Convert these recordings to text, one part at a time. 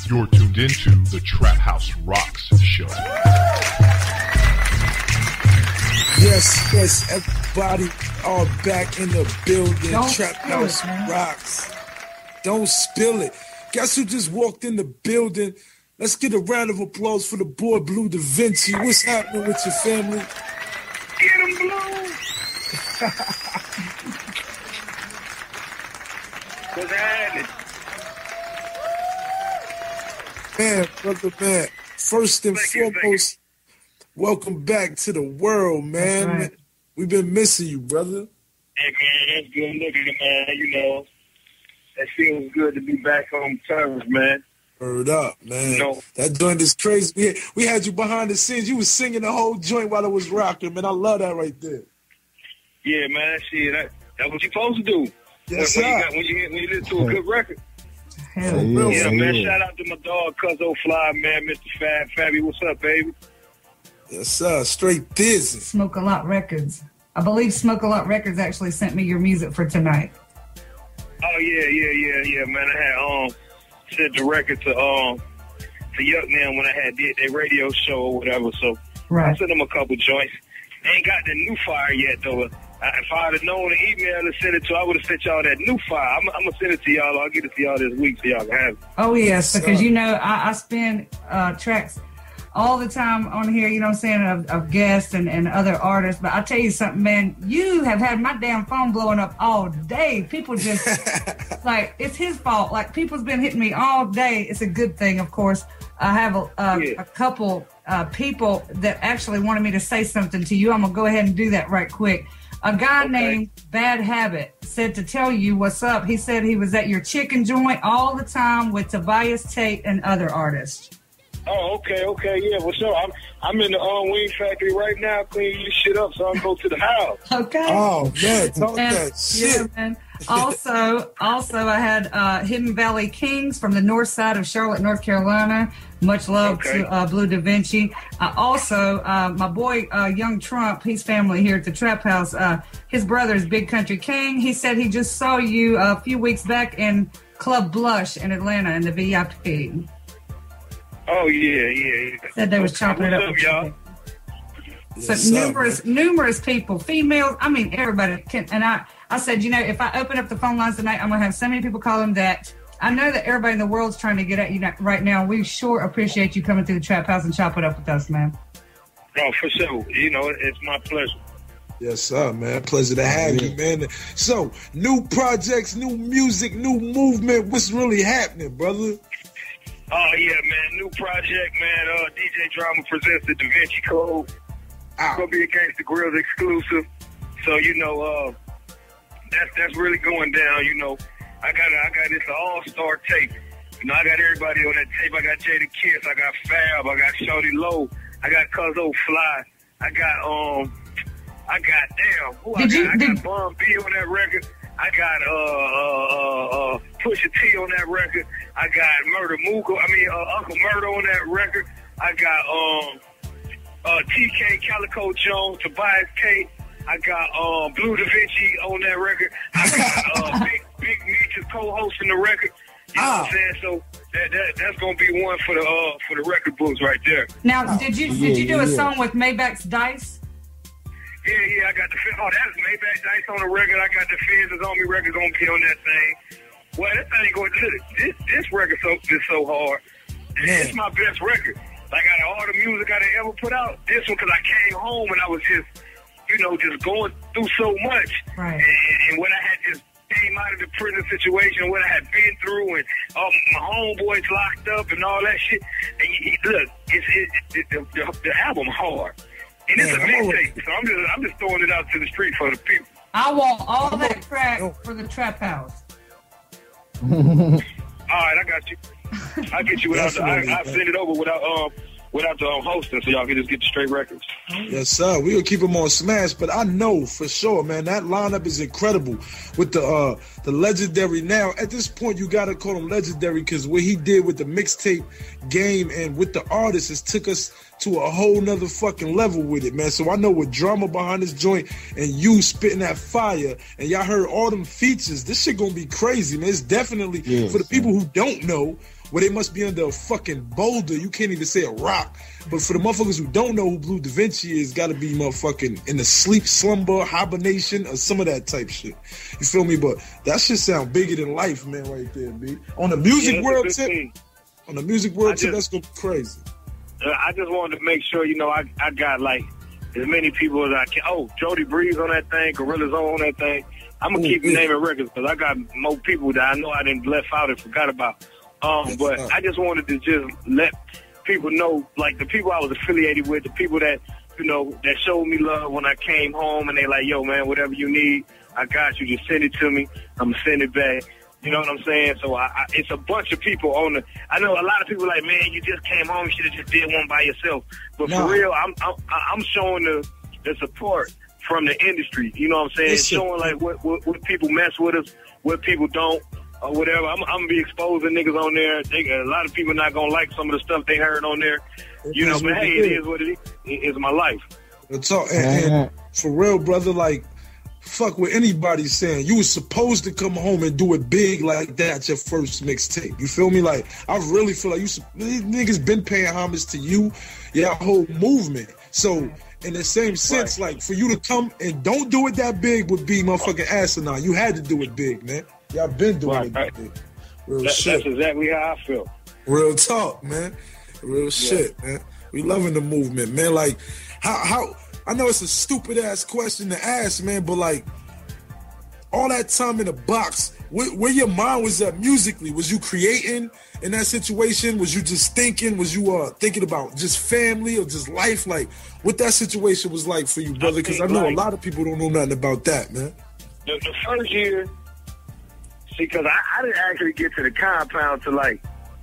You're tuned into the Trap House Rocks show. Yes, everybody all back in the building. Don't Trap House Rocks. Don't spill it. Guess who just walked in the building? Let's get a round of applause for the boy Blue Da Vinci. What's happening with your family? Get him, Blue! What's happening? Man, brother, man. First and foremost, welcome back to the world, man. Right. We've been missing you, brother. Hey, man, that's good looking, man. You know, that feels good to be back on terms, man. Word up, man. No. That joint is crazy. We had you behind the scenes. You was singing the whole joint while it was rocking, man. I love that right there. Yeah, man, shit, that's what you're supposed to do. Yes, when sir. you listen to a good record. Hell, Yeah, man, shout out to my dog, Cuzzo Fly, man, Mr. Fabby. What's up, baby? Yes, sir. Straight dizzy. Smoke a Lot Records. I believe Smoke a Lot Records actually sent me your music for tonight. Oh, yeah, man. I had sent the record to Yuck Man when I had did their radio show or whatever, so Right. I sent them a couple joints. They ain't got the new fire yet, though. If I'd have known the email to send it to, I would have sent y'all that new fire. I'm going to send it to y'all. I'll get it to y'all this week so y'all can have it. Oh, yes, because, you know, I spend tracks all the time on here, you know what I'm saying, of guests and other artists. But I'll tell you something, man, you have had my damn phone blowing up all day. People just, like, it's his fault. Like, people's been hitting me all day. It's a good thing, of course. I have a couple people that actually wanted me to say something to you. I'm going to go ahead and do that right quick. A guy named Bad Habit said to tell you what's up. He said he was at your chicken joint all the time with Tobias Tate and other artists. Oh, okay, yeah. Well, so I'm in the wing factory right now cleaning this shit up, so I'm going to the house. Okay. Oh, man. Talk that shit. Yeah, man. Also, I had Hidden Valley Kings from the north side of Charlotte, North Carolina. Much love to Blue Da Vinci. Also, my boy Young Trump, his family here at the Trap House, his brother is Big Country King. He said he just saw you a few weeks back in Club Blush in Atlanta in the VIP. Oh, yeah. Said they was chopping it up What's up, y'all? So Yes, numerous people, females, I mean, everybody can. And I said, you know, if I open up the phone lines tonight, I'm going to have so many people call them that. I know that everybody in the world's trying to get at you right now. We sure appreciate you coming through the Trap House and chop it up with us, man. Oh, for sure. You know, it's my pleasure. Yes, sir, man. Pleasure to have you, man. So, new projects, new music, new movement. What's really happening, brother? Oh, yeah, man. New project, man. DJ Drama presents the Da Vinci Code. It's going to be a Gangsta Grills exclusive. So, you know, that's really going down, you know. I got this all-star tape. You know, I got everybody on that tape. I got Jada Kiss. I got Fab. I got Shorty Low. I got Cuzzo Fly. I got Bun B on that record. I got Pusha T on that record. I got Uncle Murder on that record. I got TK Calico Jones, Tobias Tate. I got Blue Da Vinci on that record. I got Big Meech co-hosting the record. You know what I'm saying? So that's gonna be one for the record books right there. Now, did you do a song with Maybach's Dice? Yeah, I got the that's Maybach Dice on the record. I got the Fizz is on me record gonna be on that thing. Well, that thing going this record is so hard. It's my best record. Like out of all the music I ever put out, this one because I came home and I was just going through so much. Right. And when I had just came out of the prison situation, what I had been through, and my homeboys locked up and all that shit. And look, the album hard. And it's a mixtape, so I'm just throwing it out to the street for the people. I want all that crack for the Trap House. All right, I got you. I'll get you without I'll send it over without the hosting, so y'all can just get the straight records. Yes, sir. We'll keep them on Smash, but I know for sure, man, that lineup is incredible with the legendary. Now, at this point, you got to call him legendary because what he did with the mixtape game and with the artists has took us to a whole nother fucking level with it, man. So I know with drama behind this joint and you spitting that fire and y'all heard all them features, this shit gonna be crazy, man. It's definitely, for the people who don't know, where they must be under a fucking boulder. You can't even say a rock. But for the motherfuckers who don't know who Blue Da Vinci is, gotta be motherfucking in the sleep, slumber, hibernation, or some of that type shit. You feel me? But that shit sound bigger than life, man, right there, B. On the music world tip, that's going crazy. I just wanted to make sure, I got like as many people as I can. Oh, Jody Breeze on that thing, Gorilla Zone on that thing. I'm going to keep naming records because I got more people that I know I didn't left out and forgot about. But I just wanted to just let people know, like the people I was affiliated with, the people that, that showed me love when I came home, and they like, yo, man, whatever you need, I got you. Just send it to me. I'm going to send it back. You know what I'm saying? So it's a bunch of people I know a lot of people like, man, you just came home, you should have just did one by yourself. But for real, I'm showing the support from the industry. You know what I'm saying? Showing like what people mess with us, what people don't, or whatever. I'm gonna be exposing niggas on there. A lot of people not gonna like some of the stuff they heard on there. But hey, it is what it is. It's my life. And for real, brother, like, fuck what anybody's saying. You was supposed to come home and do it big like that, your first mixtape. You feel me? Like, I really feel like these niggas been paying homage to you, your whole movement. So, in the same sense, like, for you to come and don't do it that big would be motherfucking asinine. You had to do it big, man. Y'all been doing it big. Real shit. That's exactly how I feel. Real talk, man. Real shit, man. We loving the movement, man. Like, how I know it's a stupid ass question to ask, man, but like all that time in the box, where your mind was at musically? Was you creating in that situation? Was you just thinking? Was you thinking about just family or just life? Like, what that situation was like for you, brother? Because I know a lot of people don't know nothing about that, man. The first year, see, because I didn't actually get to the compound to like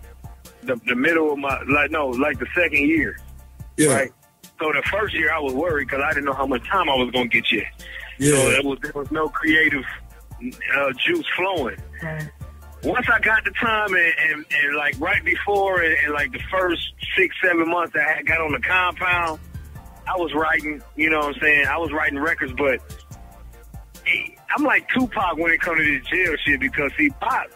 the middle of my the second year, right? So the first year I was worried because I didn't know how much time I was going to get yet. Yeah. So there was no creative juice flowing. Right. Once I got the time and like right before and like the first 6-7 months that I got on the compound, I was writing, you know what I'm saying? I was writing records, but I'm like Tupac when it comes to this jail shit because see, Pop,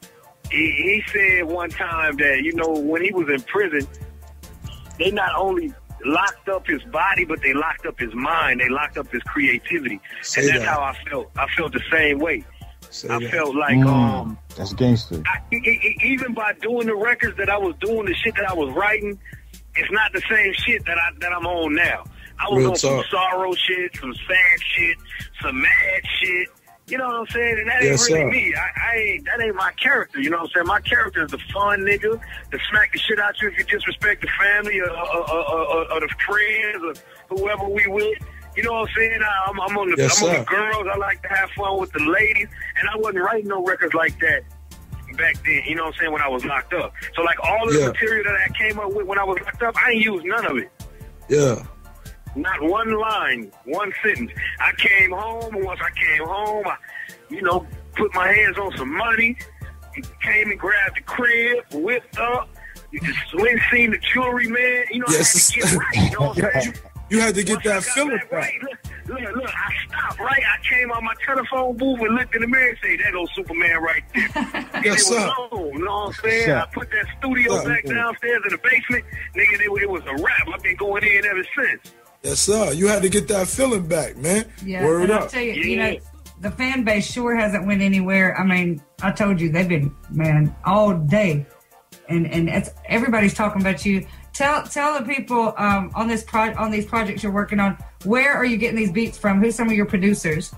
he said one time that, when he was in prison, they not only locked up his body, but they locked up his mind. They locked up his creativity. And that's how I felt. I felt the same way. I felt like, that's gangster. Even by doing the records that I was doing, the shit that I was writing, it's not the same shit that I'm on now. I was on some sorrow shit, some sad shit, some mad shit. You know what I'm saying? And that ain't really me. That ain't my character. You know what I'm saying? My character is the fun nigga that smack the shit out you if you disrespect the family or the friends or whoever we with. You know what I'm saying? I'm on the girls. I like to have fun with the ladies. And I wasn't writing no records like that back then. You know what I'm saying? When I was locked up. So like all the material that I came up with when I was locked up, I ain't used none of it. Yeah. Not one line, one sentence. I came home, and once I came home, I, put my hands on some money, came and grabbed the crib, whipped up, went seen the jewelry, man. I had to get right, you know what I'm saying? You had to get that feeling back. Right. Look, I stopped, right? I came out my telephone booth and looked in the mirror and said, there goes Superman right there. And it was on, you know what I'm saying? I put that studio back downstairs in the basement. Nigga, it was a wrap. I've been going in ever since. Yes, sir. You had to get that feeling back, man. Yeah, Word up. I'll tell you, the fan base sure hasn't went anywhere. I mean, I told you, they've been, man, all day. And it's, everybody's talking about you. Tell the people on these projects you're working on, where are you getting these beats from? Who's some of your producers?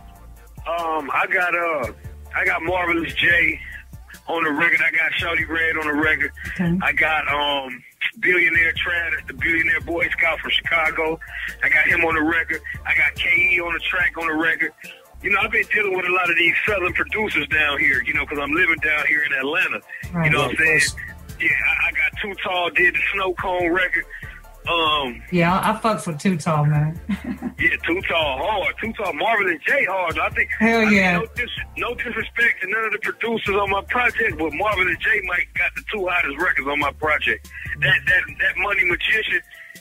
I got Marvelous J on the record. I got Shawty Red on the record. Okay. I got Billionaire Trad, the Billionaire Boy Scout from Chicago. I got him on the record. I got KE on the track on the record. I've been dealing with a lot of these southern producers down here, because I'm living down here in Atlanta. Right. You know what I'm saying? Yeah, I got Too Tall, did the Snow Cone record. Yeah, I fucks with Too Tall, man. Yeah, Too Tall hard. Too Tall, Marvin and Jay hard. Hell yeah. No disrespect to none of the producers on my project, but Marvin and Jay might got the two hottest records on my project. That Money Magician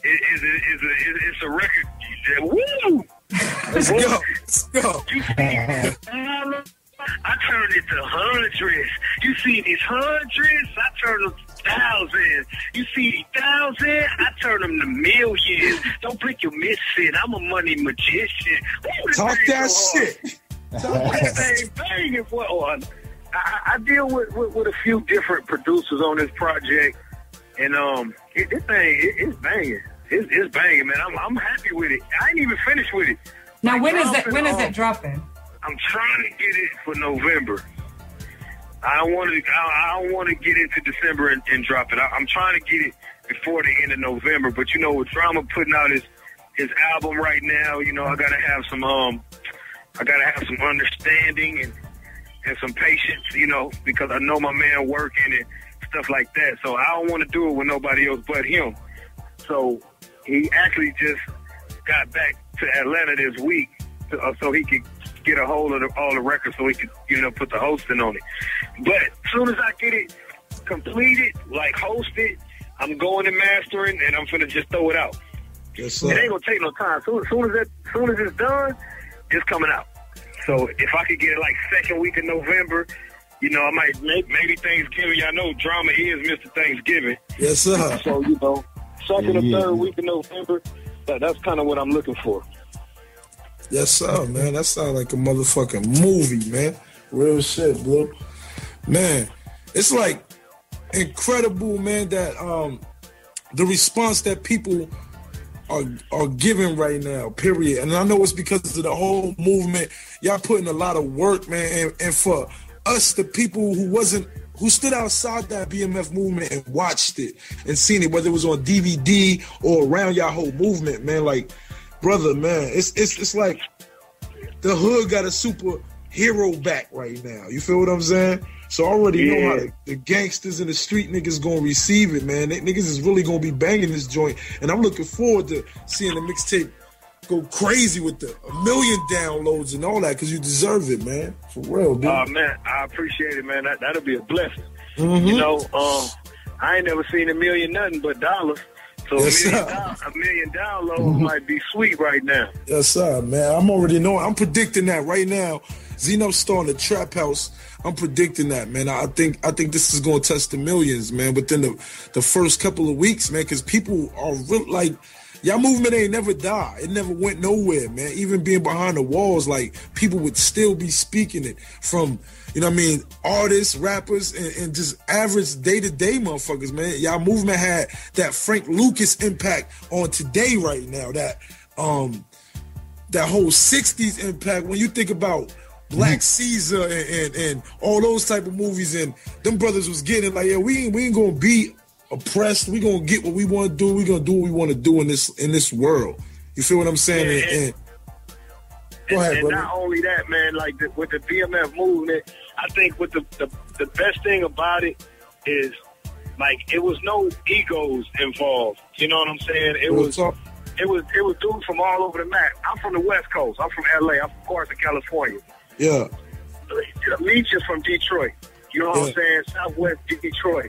is a record. Woo! Let's go. I turned it to hundreds. You see these hundreds? I turned them thousands. You see thousands, I turn them to millions. Don't blink, you're missing. I'm a money magician. Talk that shit. That thing banging for on. I deal with a few different producers on this project, and this thing it's banging. It's banging, man. I'm happy with it. I ain't even finished with it. Now, when is that dropping? I'm trying to get it for November. I don't want to get into December and drop it. I'm trying to get it before the end of November. But you know, with Drama putting out his album right now, you know, I gotta have some understanding and some patience, you know, because I know my man working and stuff like that. So I don't want to do it with nobody else but him. So he actually just got back to Atlanta this week, so he could get a hold of all the records, so he could, you know, put the hosting on it. But as soon as I get it completed, like hosted, I'm going and mastering, and I'm finna just throw it out. Yes, sir. It ain't gonna take no time. Soon as it's done, it's coming out. So if I could get it like second week of November, you know, I might maybe Thanksgiving. Y'all know Drama is Mr. Thanksgiving. Yes, sir. So, you know, second or third week of November, that's kind of what I'm looking for. Yes, sir, man. That sounds like a motherfucking movie, man. Real shit, bro. Man, it's like incredible, man, that the response that people are giving right now, period. And I know it's because of the whole movement. Y'all putting a lot of work, man. And for us, the people who stood outside that BMF movement and watched it and seen it, whether it was on DVD or around y'all whole movement, man, like, brother, man, it's like the hood got a superhero back right now. You feel what I'm saying? So I already know how the gangsters and the street niggas gonna receive it, man. Niggas is really gonna be banging this joint, and I'm looking forward to seeing the mixtape go crazy with the 1 million downloads and all that, because you deserve it, man. For real, dude. Man, I appreciate it, man. That'll be a blessing. Mm-hmm. You know, I ain't never seen 1 million nothing but dollars. So yes, a million downloads might be sweet right now. Yes, sir, man. I'm already knowing. I'm predicting that right now. Zeno starting the Trap House. I'm predicting that, man. I think this is going to touch the millions, man, within the first couple of weeks, man, because people are real, like, y'all movement ain't never died. It never went nowhere, man. Even being behind the walls, like, people would still be speaking it from, you know what I mean, artists, rappers, and just average day-to-day motherfuckers, man. Y'all movement had that Frank Lucas impact on today right now, that whole 60s impact. When you think about Black Caesar and all those type of movies, and them brothers was getting like, yeah, we ain't gonna be oppressed. We gonna get what we want to do. We gonna do what we want to do in this world. You feel what I'm saying? Go ahead, brother. Not only that, man, like with the BMF movement, I think with the best thing about it is, like, it was no egos involved. You know what I'm saying? It was dudes from all over the map. I'm from the West Coast. I'm from LA. I'm from Carson, California. Yeah. Leach is from Detroit. You know what I'm saying? Southwest Detroit.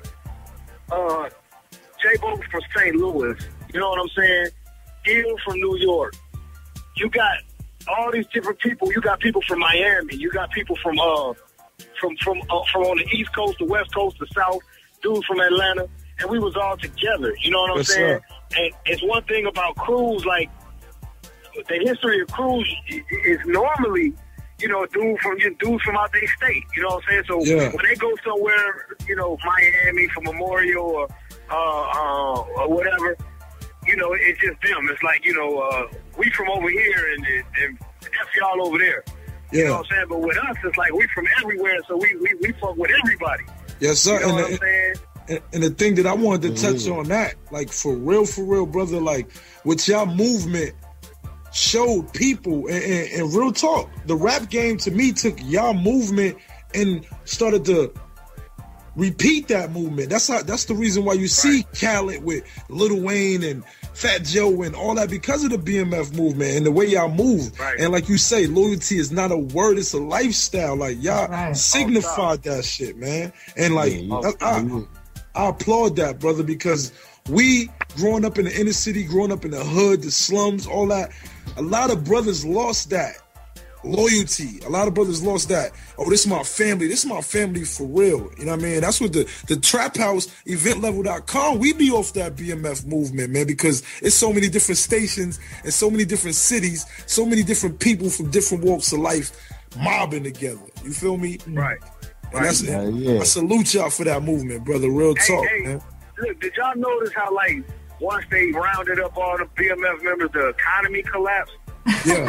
J-Bo from St. Louis. You know what I'm saying? Ill from New York. You got all these different people. You got people from Miami. You got people from on the East Coast, the West Coast, the South. Dudes from Atlanta, and we was all together. You know what I'm saying? Sir. And it's one thing about crews, like, the history of crews is normally, you know, dudes from out their state. You know what I'm saying? So when they go somewhere, you know, Miami for Memorial or whatever, you know, it's just them. It's like, you know, we from over here and F y'all over there. You know what I'm saying? But with us, it's like we from everywhere, so we fuck with everybody. Yes, sir. You know what I'm saying? And the thing that I wanted to touch on that, like, for real, brother, like, with y'all movement showed people, and real talk, the rap game to me took y'all movement and started to repeat that movement. That's the reason why you see Khaled with Lil Wayne and Fat Joe and all that, because of the BMF movement and the way y'all move. Right. And like you say, loyalty is not a word, it's a lifestyle. Like, y'all signified that shit, man. And like, I applaud that, brother, because we, growing up in the inner city, growing up in the hood, the slums, all that, a lot of brothers lost that Loyalty. A lot of brothers lost that. Oh, this is my family. This is my family for real. You know what I mean? That's what the Trap House, eventlevel.com, we be off that BMF movement, man, because it's so many different stations and so many different cities, so many different people from different walks of life mobbing together. You feel me? Right. And that's, I salute y'all for that movement, brother. Real talk, man. Look, did y'all notice how, like, once they rounded up all the BMF members, the economy collapsed? Yeah.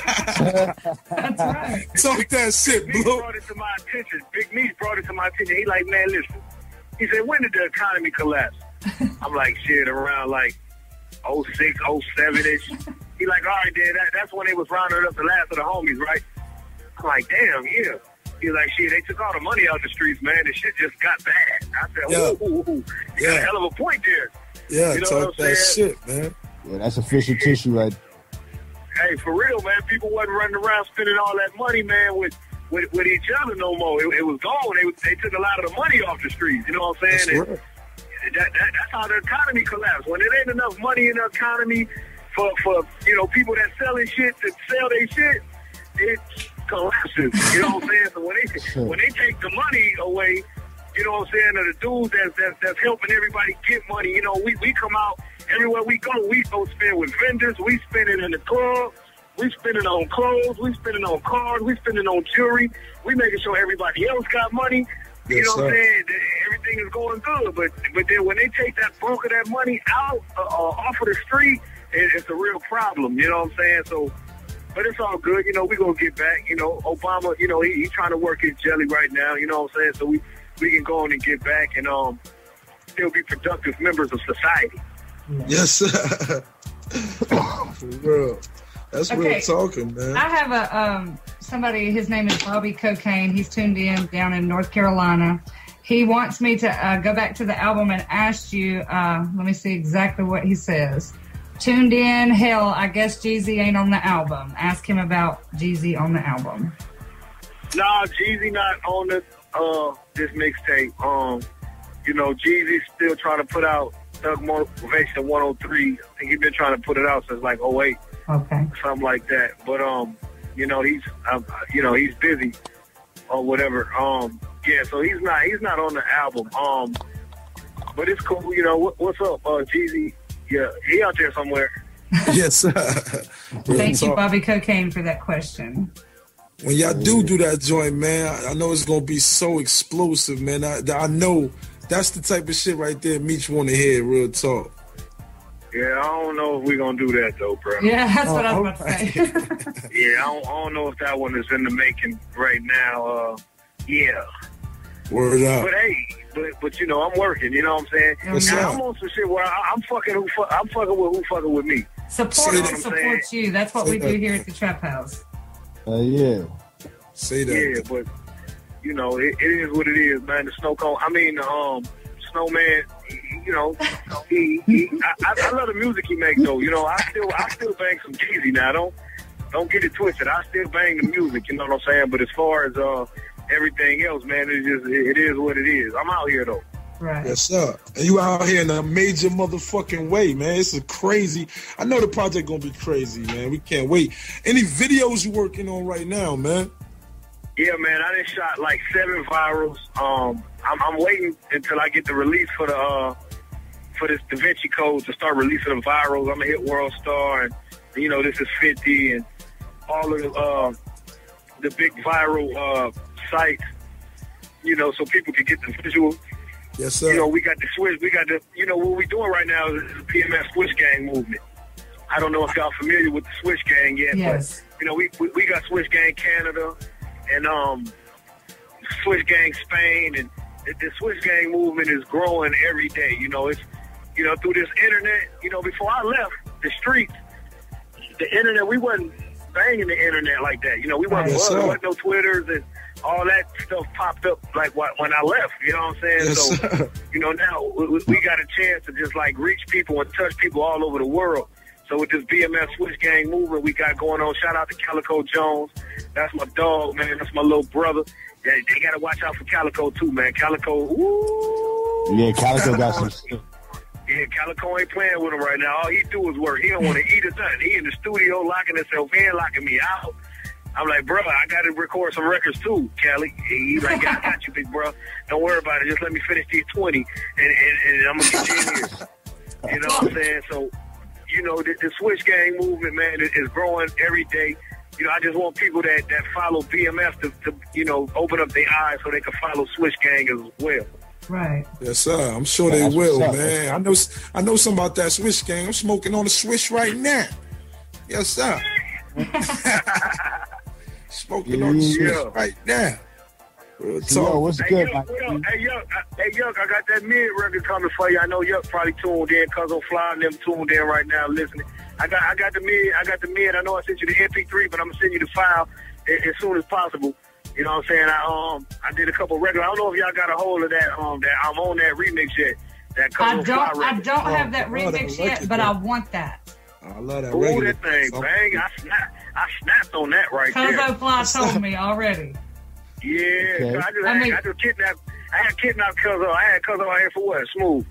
That's right. Talk that shit, Meech bro. brought it to my attention. Big Meech brought it to my attention. He like, man, listen. He said, when did the economy collapse? I'm like, shit, around like 06, 07-ish. He like, all right, then, that's when they was rounding up the last of the homies, right? I'm like, damn, yeah. He's like, shit, they took all the money out the streets, man. The shit just got bad. I said, ooh. You got a hell of a point there. Yeah, you know talk that shit, man. Yeah, that's official tissue, right? Hey, for real, man. People wasn't running around spending all that money, man, with each other no more. It was gone. They took a lot of the money off the streets. You know what I'm saying? That's That's how the economy collapsed. When there ain't enough money in the economy for people that selling shit to sell their shit, it collapses. You know what I'm saying? So when they take the money away, you know what I'm saying, of the dudes that's helping everybody get money, you know, we come out everywhere we go spend with vendors, we spend it in the club, we spend it on clothes, we spend it on cars, we spend it on jewelry, we making sure everybody else got money. You know what I'm saying? Everything is going good, but then when they take that bulk of that money out off of the street, it's a real problem. You know what I'm saying? So, but it's all good. You know, we gonna get back. You know, Obama. You know, he's trying to work his jelly right now. You know what I'm saying? So we can go on and get back and still be productive members of society. Yes, sir. For real. That's real talking, man. I have a somebody, his name is Bobby Cocaine. He's tuned in down in North Carolina. He wants me to go back to the album and ask you, let me see exactly what he says. Tuned in, hell, I guess Jeezy ain't on the album. Ask him about Jeezy on the album. Nah, Jeezy not on this mixtape. You know, Jeezy's still trying to put out Thug Motivation 103. I think he's been trying to put it out since like 08. Okay. Something like that. But you know, he's busy or whatever. Yeah, so he's not on the album. But it's cool. You know, what's up, Jeezy? Yeah, he out there somewhere. Yes, sir. Thank you, Bobby Cocaine, for that question. When y'all do that joint, man, I know it's gonna be so explosive, man. I know that's the type of shit right there Meech want to hear. Real talk. Yeah, I don't know if we're gonna do that though, bro. Yeah, that's what I was about to say. Yeah, I don't know if that one is in the making right now. Yeah. Word up. But hey, but you know, I'm working. You know what I'm saying? Now, I'm on some shit where I'm fucking with who fucking with me. Support you. That's what we do here at the Trap House. Yeah. Say that. Yeah, but you know, it is what it is, man. The snow cone. I mean, Snowman. You know, I love the music he makes though. You know, I still bang some Jeezy now. Don't get it twisted. I still bang the music. You know what I'm saying? But as far as everything else, man, it is what it is. I'm out here though. Right. Yes, sir. And you out here in a major motherfucking way, man. It's a crazy. I know the project gonna be crazy, man. We can't wait. Any videos you working on right now, man? Yeah, man. I done shot like 7 virals. I'm waiting until I get the release for this Da Vinci Code to start releasing the virals. I'm gonna hit World Star, and you know, this is 50 and all of the big viral sites. You know, so people can get the visual. Yes, sir. You know, we got the Switch. You know, what we're doing right now is the PMF Switch Gang movement. I don't know if y'all familiar with the Switch Gang yet, yes. But, you know, we got Switch Gang Canada and Switch Gang Spain, and the Switch Gang movement is growing every day. You know, it's, you know, through this internet, you know, before I left the streets, the internet, we wasn't banging the internet like that. You know, we wasn't no Twitters and all that stuff popped up like when I left, you know what I'm saying? Yes, so, sir. you know, now we got a chance to just like reach people and touch people all over the world. So with this BMF Switch Gang movement we got going on, shout out to Calico Jones. That's my dog, man. That's my little brother. Yeah, they got to watch out for Calico too, man. Calico, woo! Yeah, Calico got some stuff. Yeah, Calico ain't playing with him right now. All he do is work. He don't want to eat or nothing. He in the studio locking himself in, locking me out. I'm like, bro, I got to record some records too, Kelly. He's like, yeah, I got you, big bro. Don't worry about it. Just let me finish these 20, and I'm going to get you in here. You know what I'm saying? So, you know, the Switch Gang movement, man, is growing every day. You know, I just want people that follow BMF to, you know, open up their eyes so they can follow Switch Gang as well. Right. Yes, sir. I'm sure they will, man. I know something about that Switch Gang. I'm smoking on the Switch right now. Yes, sir. Smoking on the Switch right now. Yo, what's good, man? Hey, Yuck, I got that mid record coming for you. I know Yuck probably tuned in, Cuzzo Fly and them tuned in right now listening. I got the mid. I know I sent you the MP3, but I'm gonna send you the file as soon as possible. You know what I'm saying? I did a couple records. I don't know if y'all got a hold of that. That I'm on that remix yet. That Cuzzo Fly record. I don't have that remix yet, but I want that. I love that. Ooh, that thing, bang! I snapped on that right there. Cuzzo Fly told me already. Yeah, okay. I just kidnapped. I had kidnapped Cuzzo. I had Cuzzo out here for what? Smooth.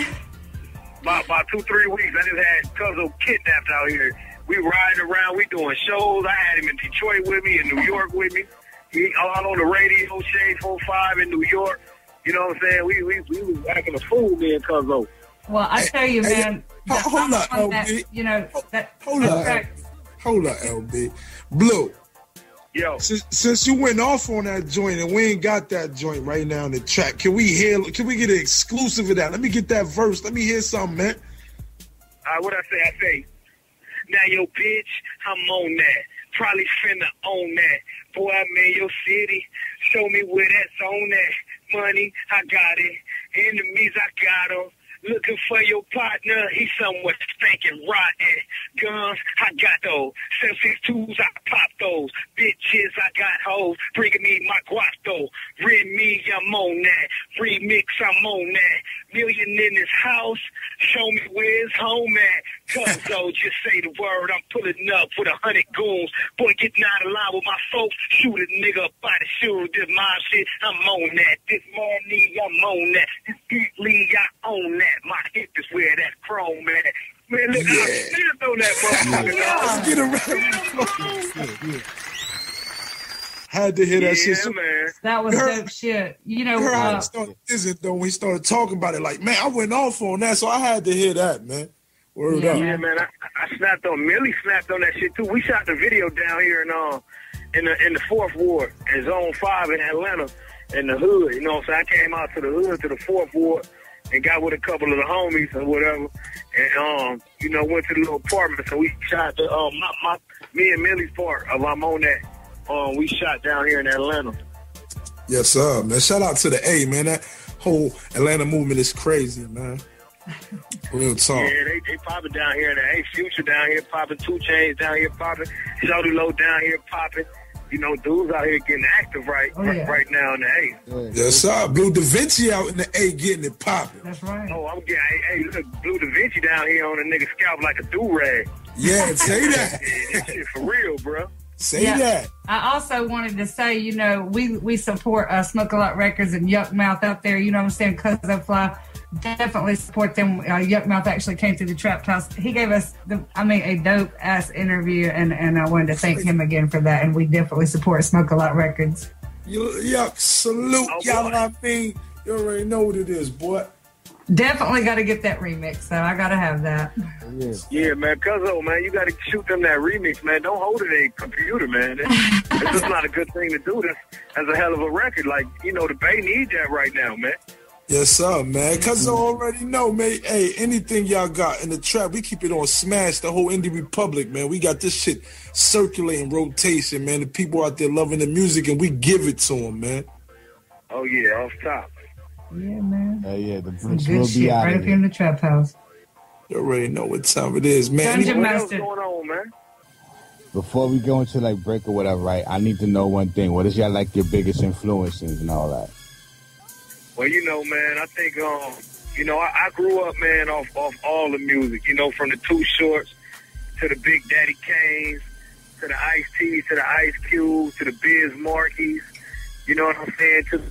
About 2-3 weeks. I just had Cuzzo kidnapped out here. We riding around. We doing shows. I had him in Detroit with me, in New York with me. He all on the radio, Shade 45 in New York. You know what I'm saying? We was acting a fool, me and Cuzzo. Well, I tell you, man. Hold up, LB. That, you know, hold up, LB. Blue. Yo. Since you went off on that joint and we ain't got that joint right now in the track, can we get an exclusive of that? Let me get that verse. Let me hear something, man. What I say? Now, yo, bitch, I'm on that. Probably finna own that. Boy, I'm in your city. Show me where that's on that. Money, I got it. Enemies, I got them. Looking for your partner, he's somewhat stinking rotten. Guns, I got those. 7.62s, I pop those. Bitches, I got hoes. Bringing me my guasto. Red me, I'm on that. Remix, I'm on that. Million in his house. Show me where his home at. Cuzzo, just say the word. I'm pulling up with 100 goons. Boy, getting out of line with my folks. Shoot a nigga up by the shoe. This mob shit, I'm on that. This money, I'm on that. This beat league, I own that. My hip is where that chrome at. Man, look, I'm still on that motherfucker. Let's get around. Had to hear that shit. Yeah, man. That was dope shit. You know, when we started talking about it, like, man, I went off on that, so I had to hear that, man. Word up. Yeah, man. I snapped on. Millie snapped on that shit too. We shot the video down here in the 4th Ward in Zone 5 in Atlanta, in the hood. You know what I'm saying? I came out to the hood, to the 4th Ward, and got with a couple of the homies and whatever, and you know, went to the little apartment. So we shot the me and Millie's part of I'm on that. We shot down here in Atlanta. Yes, sir, man. Shout out to the A, man. That whole Atlanta movement is crazy, man. Real talk. Yeah, they popping down here in the A. Future down here popping. 2 Chainz down here popping. Shawty Low down here popping. You know, dudes out here getting active right now in the A. Yes, sir. Blue Da Vinci out in the A getting it popping. That's right. Oh, I'm getting. Hey, look, Blue Da Vinci down here on a nigga scalp like a do-rag. Yeah, say that. That shit for real, bro. Say that. I also wanted to say, you know, we support Smoke a Lot Records and Yuck Mouth out there. You know what I'm saying? Cuzzo Fly. Definitely support them. Yuck Mouth actually came through the Trap House. He gave us, a dope ass interview, and I wanted to thank him again for that. And we definitely support Smoke a Lot Records. Yuck, salute, y'all. What I mean, you already know what it is, boy. Definitely got to get that remix, so I got to have that. Yeah, man. Cuzzo, man, you got to shoot them that remix, man. Don't hold it in a computer, man. It's just not a good thing to do. That's a hell of a record. Like, you know, the Bay need that right now, man. Yes, sir, man. Cuz I already know, man. Hey, anything y'all got in the trap, we keep it on Smash, the whole Indie Republic, man. We got this shit circulating, rotation, man. The people out there loving the music, and we give it to them, man. Oh, yeah, off top. Yeah, man. Yeah, the Some bricks good will shit be out right of up here in the Trap House. You already know what time it is, man. Dungeon What else Master. going on, man? Before we go into like break or whatever, right? I need to know one thing. What is y'all like your biggest influences and all that? Well, you know, man, I think, you know, I grew up, man, off all the music, you know, from the Too Shorts to the Big Daddy Kanes to the Ice-T to the Ice Cube to the Biz Markies, you know what I'm saying, to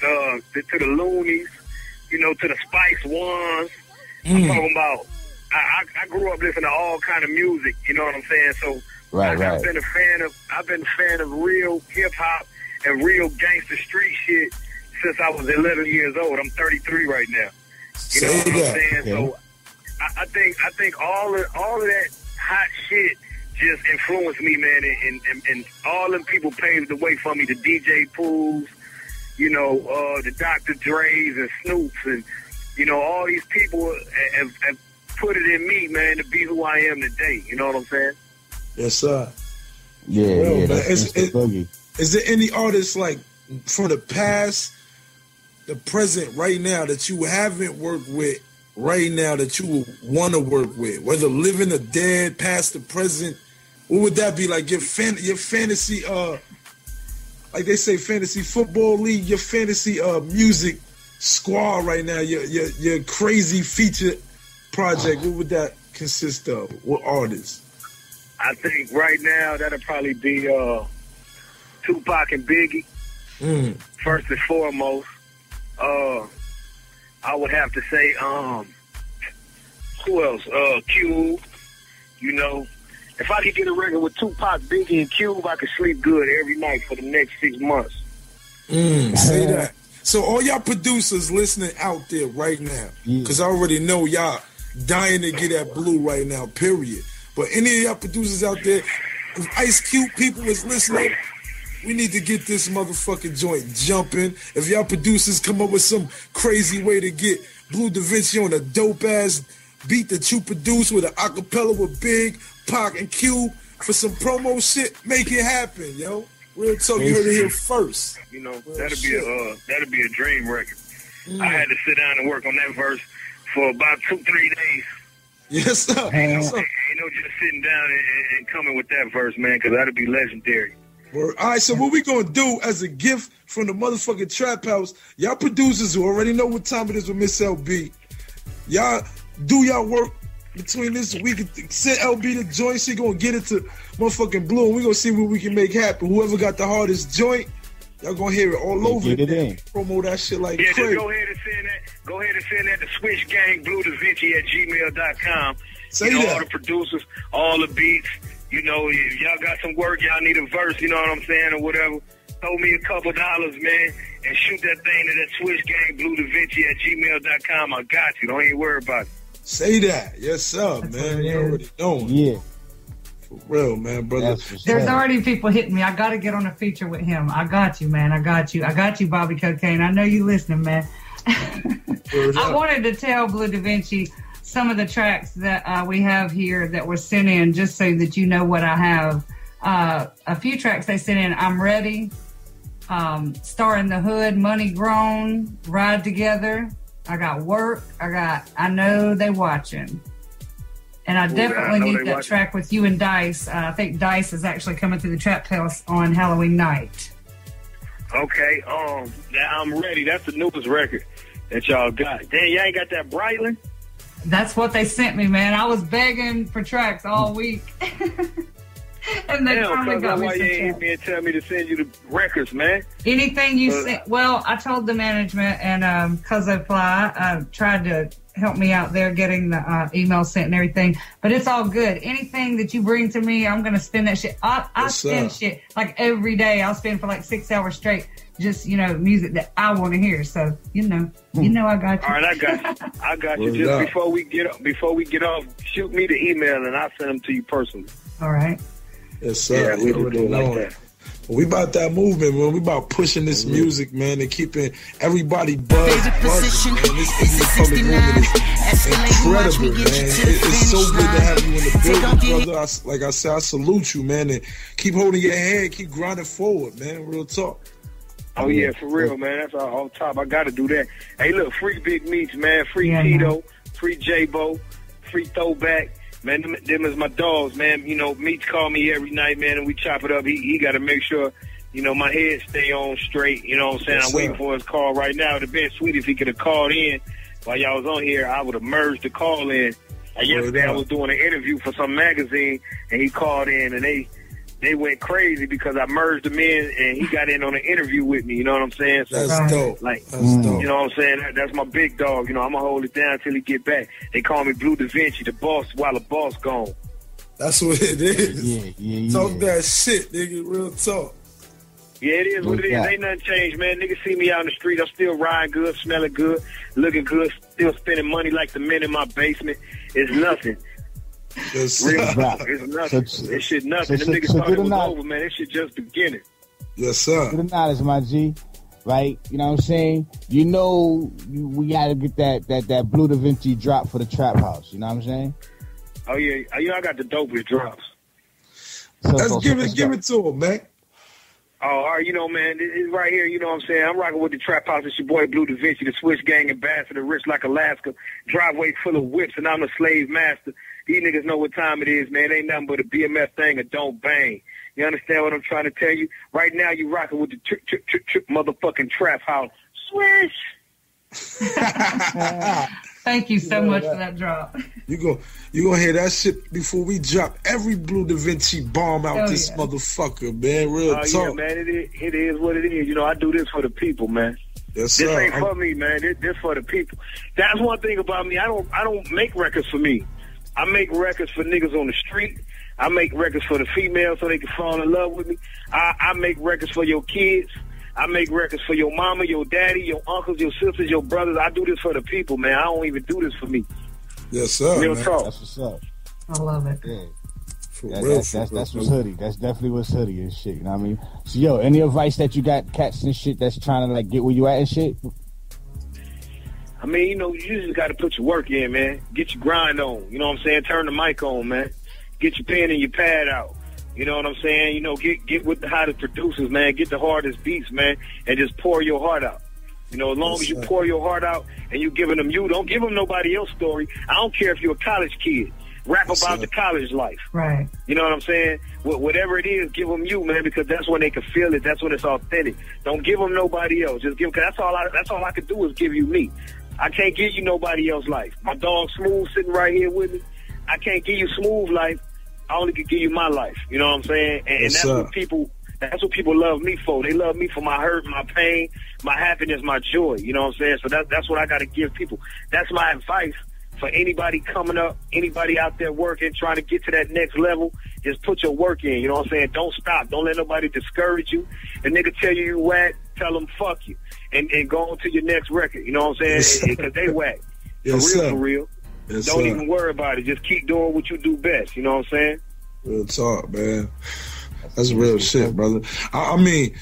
the Loonies, you know, to the Spice Ones. I'm talking about, I grew up listening to all kind of music, you know what I'm saying? So Right. I've been a fan of real hip hop and real gangster street shit since I was 11 years old. I'm 33 right now. You know what I'm saying? Okay. So I think all of that hot shit just influenced me, man, and all them people paved the way for me. The DJ Pools, you know, the Dr. Dre's and Snoops, and you know, all these people have put it in me, man, to be who I am today. You know what I'm saying? Yes, sir. Yeah. Is there any artists like from the past, the present, right now that you haven't worked with right now that you would want to work with, whether living or dead, past or present? What would that be like? Your fantasy, like they say, fantasy football league, your fantasy music squad right now, your crazy feature project. What would that consist of? What artists? I think right now that'll probably be Tupac and Biggie. First and foremost. I would have to say, who else? Cube. You know, if I could get a record with Tupac, Biggie, and Cube, I could sleep good every night for the next 6 months. Say that. So all y'all producers listening out there right now, because I already know y'all dying to get that blue right now, period. But any of y'all producers out there, if Ice Cube people is listening, we need to get this motherfucking joint jumping. If y'all producers come up with some crazy way to get Blue Da Vinci on a dope-ass beat that you produce with an acapella with Big, Pac, and Cube for some promo shit, make it happen, yo. Real talk, you heard it here first. You know, that'd be a dream record. I had to sit down and work on that verse for about 2-3 days. Yes, sir. Ain't no just sitting down and coming with that verse, man, because that'd be legendary. All right, so what we gonna do as a gift from the motherfucking Trap House, y'all producers who already know what time it is with Miss LB, y'all do y'all work between this week. Send LB the joint, she gonna get it to motherfucking Blue, and we gonna see what we can make happen. Whoever got the hardest joint, y'all gonna hear it all over. Get it in. Promo that shit like crazy. Just go ahead and send that. Go ahead and send that to Switch Gang Blue Da Vinci at gmail.com. Say that. All the producers, all the beats. You know, if y'all got some work, y'all need a verse, you know what I'm saying, or whatever, throw me a couple dollars, man, and shoot that thing to that Switch Gang Blue Da Vinci at gmail.com. I got you. Don't even worry about it. Say that. Yes, sir, man. You already know. Yeah. For real, man, brother. There's already people hitting me. I got to get on a feature with him. I got you, man. I got you. I got you, Bobby Cocaine. I know you listening, man. I wanted to tell Blue Da Vinci some of the tracks that we have here that were sent in, just so that you know what I have. A few tracks they sent in. I'm Ready, Star in the Hood, Money Grown, Ride Together. I got Work. I Know They Watching. And I definitely need that track with you and Dice. I think Dice is actually coming through the Trap House on Halloween night. Okay, I'm Ready. That's the newest record that y'all got. Damn, y'all ain't got that Brightland? That's what they sent me, man. I was begging for tracks all week. And they finally got me some tracks. Why you ain't hit me and tell me to send you the records, man? Anything you sent. Well, I told the management, and Cuzzo Fly tried to help me out there getting the email sent and everything. But it's all good. Anything that you bring to me, I'm going to spend that shit. I spend shit like every day. I'll spend for like 6 hours straight. Just, you know, music that I want to hear. So, you know I got you. All right, I got you. Just before we get off, shoot me the email and I'll send them to you personally. All right. Yes, sir. Yeah, we already know that. We about that movement, man. We about pushing this music, man, and keeping everybody buzzing, man. This indie public movement is incredible, man. It's so good to have you in the building, brother. Like I said, I salute you, man, and keep holding your head, keep grinding forward, man. Real talk. Oh, yeah, for real, man. That's all top. I got to do that. Hey, look, free Big Meats, man. Free Tito, free J-Bo, free Throwback. Man, them is my dogs, man. You know, Meats call me every night, man, and we chop it up. He got to make sure, you know, my head stay on straight. You know what I'm saying? I'm waiting for his call right now. It would have been sweet if he could have called in while y'all was on here. I would have merged the call in. Yesterday I was doing an interview for some magazine, and he called in, and they went crazy because I merged him in, and he got in on an interview with me. You know what I'm saying? So, that's dope. Like, that's dope. You know what I'm saying? That's my big dog. You know, I'm going to hold it down until he get back. They call me Blue Da Vinci, the boss while the boss gone. That's what it is. Yeah. Talk that shit, nigga. Real talk. Yeah, it is what it is. Ain't nothing changed, man. Niggas see me out in the street. I'm still riding good, smelling good, looking good, still spending money like the men in my basement. It's nothing. Yes, Real sir. talk. It's nothing. This shit nothing. Them niggas thought it was over, man. This shit just beginning. Yes, sir. To the knowledge, my G. Right? You know what I'm saying? You know, we got to get that Blue Da Vinci drop for the Trap House. You know what I'm saying? Oh, yeah. I got the dopest drops. Let's give it to him, man. Oh, all right, you know, man, it's right here, you know what I'm saying? I'm rocking with the Trap House. It's your boy Blue Da Vinci, the Swiss Gang ambassador, rich like Alaska, driveway full of whips, and I'm the slave master. These niggas know what time it is, man. It ain't nothing but a BMF thing or don't bang. You understand what I'm trying to tell you? Right now, you rocking with the trip motherfucking Trap House. Swish! Thank you so much for that drop. You gonna hear that shit before we drop every Blue Da Vinci bomb out this motherfucker, man. Real talk. Yeah, man, it is what it is. You know, I do this for the people, man. Yes, sir. This ain't for me, man. This for the people. That's one thing about me. I don't make records for me. I make records for niggas on the street. I make records for the females so they can fall in love with me. I make records for your kids. I make records for your mama, your daddy, your uncles, your sisters, your brothers. I do this for the people, man. I don't even do this for me. Yes, sir. Real man. talk. That's what's up. I love it. Yeah. That's what's hoodie. That's definitely what's hoodie and shit. You know what I mean? So, yo, any advice that you got cats and shit that's trying to, like, get where you at and shit? I mean, you know, you just got to put your work in, man. Get your grind on. You know what I'm saying? Turn the mic on, man. Get your pen and your pad out. You know what I'm saying? You know, get with the hottest producers, man. Get the hardest beats, man, and just pour your heart out. You know, as long as you pour your heart out and you giving them you, don't give them nobody else's story. I don't care if you're a college kid. Rap about the college life. Right. You know what I'm saying? Whatever it is, give them you, man, because that's when they can feel it. That's when it's authentic. Don't give them nobody else. Just give them, cause that's all I can do is give you me. I can't give you nobody else's life. My dog Smooth sitting right here with me. I can't give you Smooth life. I only can give you my life. You know what I'm saying? And that's what people love me for. They love me for my hurt, my pain, my happiness, my joy. You know what I'm saying? So that's what I got to give people. That's my advice for anybody coming up, anybody out there working, trying to get to that next level. Just put your work in. You know what I'm saying? Don't stop. Don't let nobody discourage you. The nigga tell you whack, tell them fuck you. And go on to your next record. You know what I'm saying? Because they whack. For real. Yes, don't even worry about it. Just keep doing what you do best. You know what I'm saying? Real talk, man. That's real shit, brother. I mean,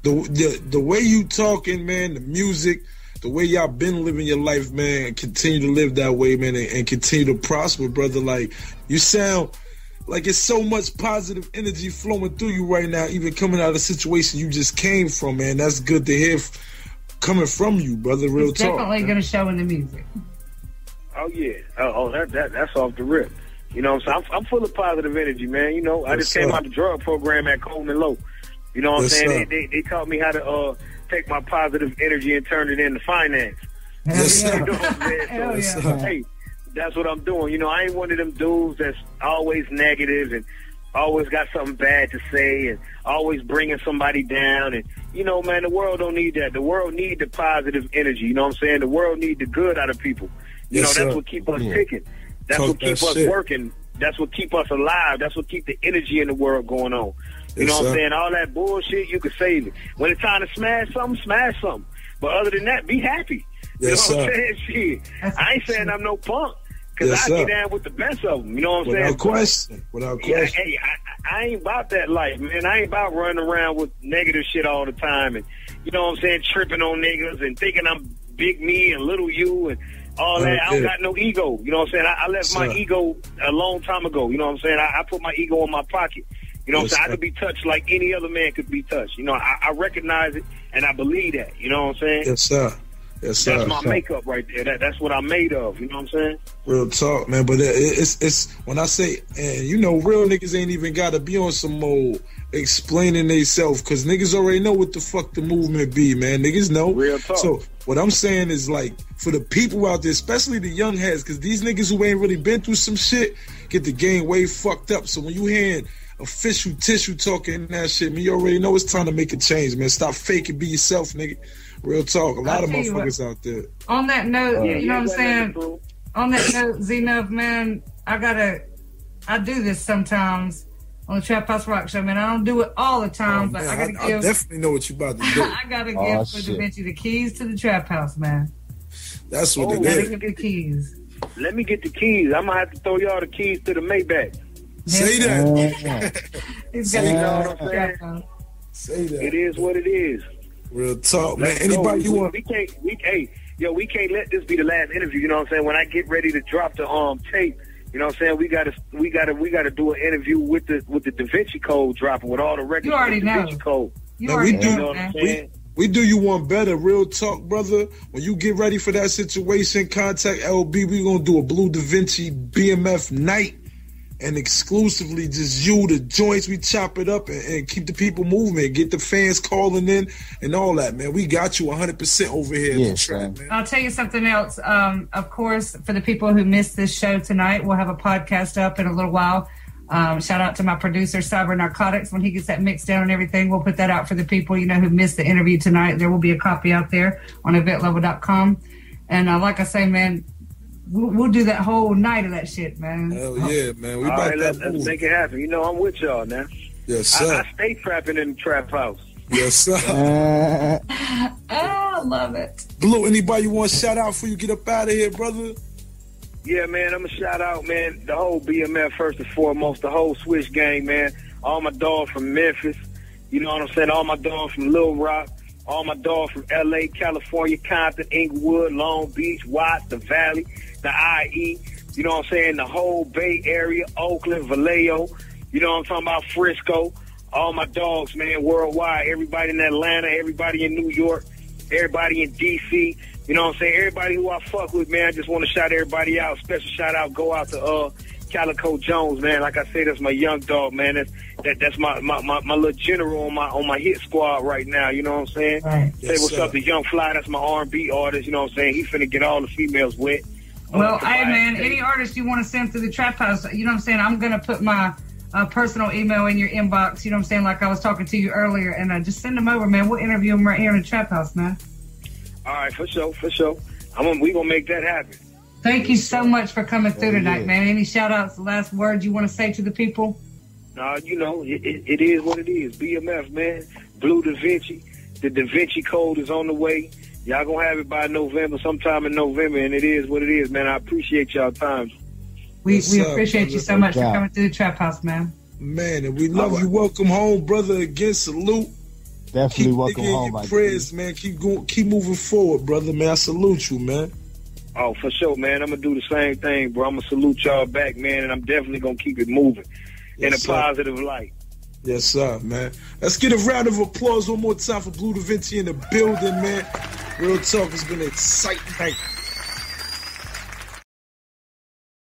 the way you talking, man, the music, the way y'all been living your life, man, continue to live that way, man, and continue to prosper, brother. Like, you sound like it's so much positive energy flowing through you right now, even coming out of the situation you just came from, man. That's good to hear coming from you, brother. Real it's talk. Definitely going to show in the music. Oh yeah. That's off the rip. You know what I'm saying? I'm full of positive energy, man. You know, I just came out the drug program at Coleman Low. You know what I'm saying? They taught me how to take my positive energy and turn it into finance. Yes, you know what I'm saying? So, hey, that's what I'm doing. You know, I ain't one of them dudes that's always negative and always got something bad to say and always bringing somebody down. And, you know, man, the world don't need that. The world need the positive energy. You know what I'm saying? The world need the good out of people. You know, that's what keep us ticking. That's what keep us working. That's what keep us alive. That's what keep the energy in the world going on. You know what I'm saying? All that bullshit, you can save it. When it's time to smash something, smash something. But other than that, be happy. You know what I'm saying? Shit. I ain't saying I'm no punk. Because I get down with the best of them. You know what I'm saying? Without question. Hey, I ain't about that life, man. I ain't about running around with negative shit all the time. And, you know what I'm saying, tripping on niggas and thinking I'm big me and little you and all that. I don't got no ego. You know what I'm saying? I left my ego a long time ago. You know what I'm saying? I put my ego in my pocket. You know what I'm saying? I could be touched like any other man could be touched. You know, I recognize it and I believe that. You know what I'm saying? Yes, sir. Yes, sir. That's my makeup right there. That's what I'm made of. You know what I'm saying? Real talk, man. But it's when I say, and you know, real niggas ain't even got to be on some old explaining theyself, because niggas already know what the fuck the movement be, man. Niggas know. Real talk. So what I'm saying is, like, for the people out there, especially the young heads, because these niggas who ain't really been through some shit get the game way fucked up. So when you hearing official tissue talking that shit, man, you already know it's time to make a change, man. Stop faking, be yourself, nigga. Real talk. A lot of motherfuckers out there. On that note, you know what I'm saying? On that note, Z-Nuff, man, I gotta I do this sometimes on the Trap House Rock Show, man. I don't do it all the time, but I gotta give. I definitely know what you about to do. I gotta give for Da Vinci the keys to the Trap House, man. That's what it Gotta is. give the keys. Let me get the keys. I'm gonna have to throw y'all the keys to the Maybach. Say that. He's Say got that. Trap House. Say that. It is what it is. Real talk, man. Let's Anybody go. you want? We can't let this be the last interview. You know what I'm saying? When I get ready to drop the tape, you know what I'm saying? We gotta do an interview with the Da Vinci Code dropping with all the records. You already with Da know. Vinci Code. You Man, already we do- know, You know what man. I'm saying? We do you one better. Real talk, brother. When you get ready for that situation, contact LB. We gonna do a Blue Da Vinci BMF night, and exclusively just you, the joints. We chop it up and keep the people moving. Get the fans calling in and all that, man. We got you 100% over here. at the Yes, track, man. I'll tell you something else. Of course, for the people who missed this show tonight, we'll have a podcast up in a little while. Shout out to my producer, Cyber Narcotics. When he gets that mixed down and everything, we'll put that out for the people, who missed the interview tonight. There will be a copy out there on eventlevel.com. And like I say, man, we'll do that whole night of that shit, man. Hell yeah, man. We All about right, that let's move. make it happen. You know, I'm with y'all now. Yes, sir. I stay trapping in the trap house. Yes, sir. Oh, I love it. Blue, anybody you want to shout out before you get up out of here, brother? Yeah, man, I'm going to shout out, man, the whole BMF first and foremost, the whole Switch gang, man. All my dogs from Memphis, you know what I'm saying? All my dogs from Little Rock, all my dogs from L.A., California, Compton, Inglewood, Long Beach, Watts, the Valley, the IE, you know what I'm saying? The whole Bay Area, Oakland, Vallejo, you know what I'm talking about? Frisco, all my dogs, man, worldwide, everybody in Atlanta, everybody in New York, everybody in D.C., you know what I'm saying? Everybody who I fuck with, man, I just want to shout everybody out. Special shout out go out to Calico Jones, man. Like I say, that's my young dog, man. That's my little general on my hit squad right now, you know what I'm saying? Right. Say Yes, what's sir. up to Young Fly, that's my R&B artist, you know what I'm saying? He finna get all the females wet. Well, hey, man, any artist you want to send to the Trap House, you know what I'm saying? I'm going to put my personal email in your inbox, you know what I'm saying? Like I was talking to you earlier, and just send them over, man. We'll interview them right here in the Trap House, man. All right, for sure. We gonna make that happen. Thank you so much for coming through tonight, yeah. man. Any shout-outs, last words you want to say to the people? You know, it is what it is. BMF, man. Blue Da Vinci. The Da Vinci Code is on the way. Y'all gonna have it by November, sometime in November, and it is what it is, man. I appreciate y'all time. We Yes, sir, appreciate you brother. so much for Yeah. coming through the Trap House, man. Man, and we love you. Welcome home, brother. Again, salute. Definitely Keep welcome thinking home, your my prayers, man. Keep going, keep moving forward, brother. Man, I salute you, man. Oh, for sure, man. I'm gonna do the same thing, bro. I'm gonna salute y'all back, man, and I'm definitely gonna keep it moving in a Yes, sir. positive light. Yes, sir, man. Let's get a round of applause one more time for Blue Da Vinci in the building, man. Real talk, it's been an exciting night.